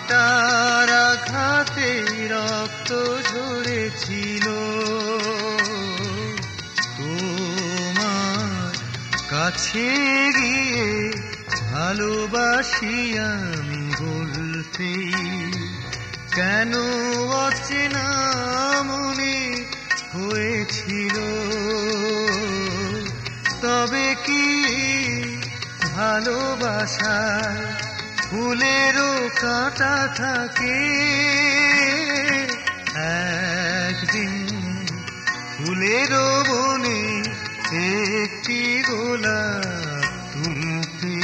কাঁটার আঘাতে রক্ত ঝরেছিল, তোমার কাছে গিয়ে ভালোবাসি আমি বলতে কেন অচেনা মনে হয়েছিল। তবে কি ভালোবাসায় ফুলেরও কাঁটা থাকে? একদিন ফুলেরও বনে একটি গোলাপ তুলতে।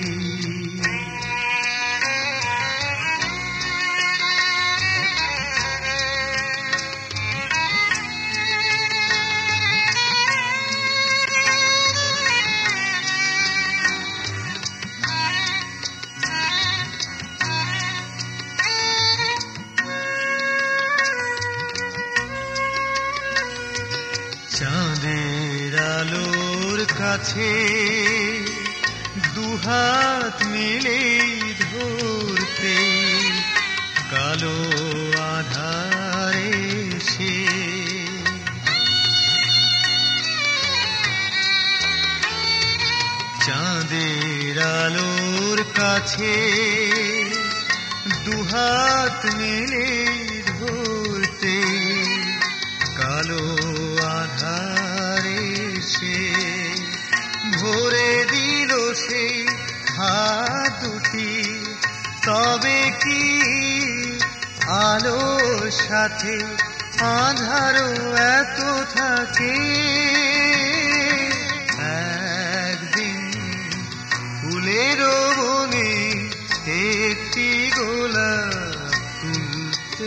চাঁদের আলোর কাছে দুহাত মিলে ধরতে কালো আধারে সে চাঁদের আলোর কাছে দুহাত মিলে ধরতে কালো আধারে সে ভরে দিল সেই হাত দুটি। তবে কি আলোর সাথে আঁধারও এত থাকে? একদিন ফুলেরও বনে একটি গোলাপ তুলতে।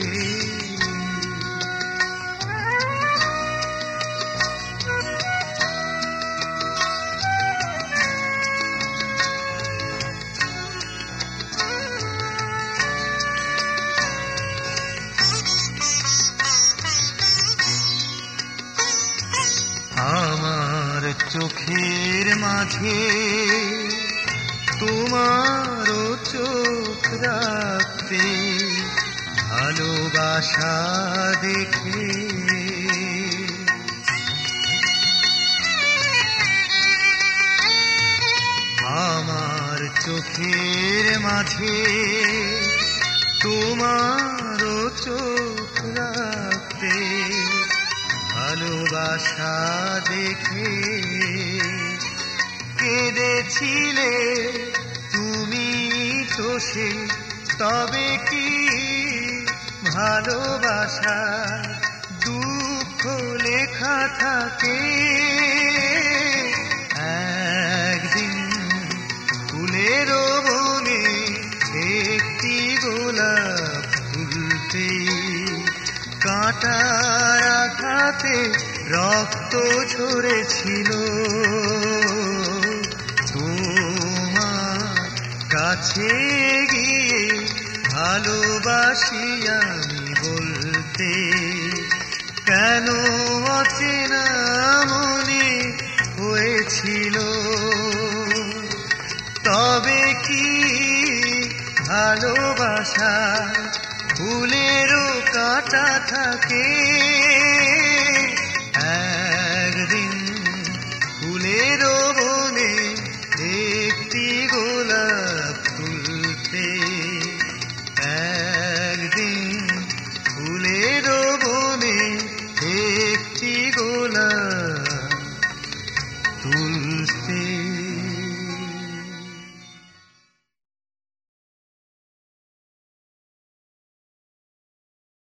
আমার চোখের মাঝে তোমারও চোখ রাখতে ভালোবাসা দেখে আমার চোখের মাঝে তোমারও চোখ রাখতে ভালোবাসা দেখে কেঁদেছিলে তুমি তো সে। তবে কি ভালোবাসা দুঃখ লেখা থাকে? একদিন ফুলেরও বনে একটি গোলাপ তুলতে কাঁটার আঘাতে রক্ত ঝরেছিল, তোমার কাছে গিয়ে ভালোবাসি আমি বলতে কেন অচেনা মনে হয়েছিল। তবে কি ভালোবাসা ফুলেরও কাঁটা থাকে? একদিন ফুলেরও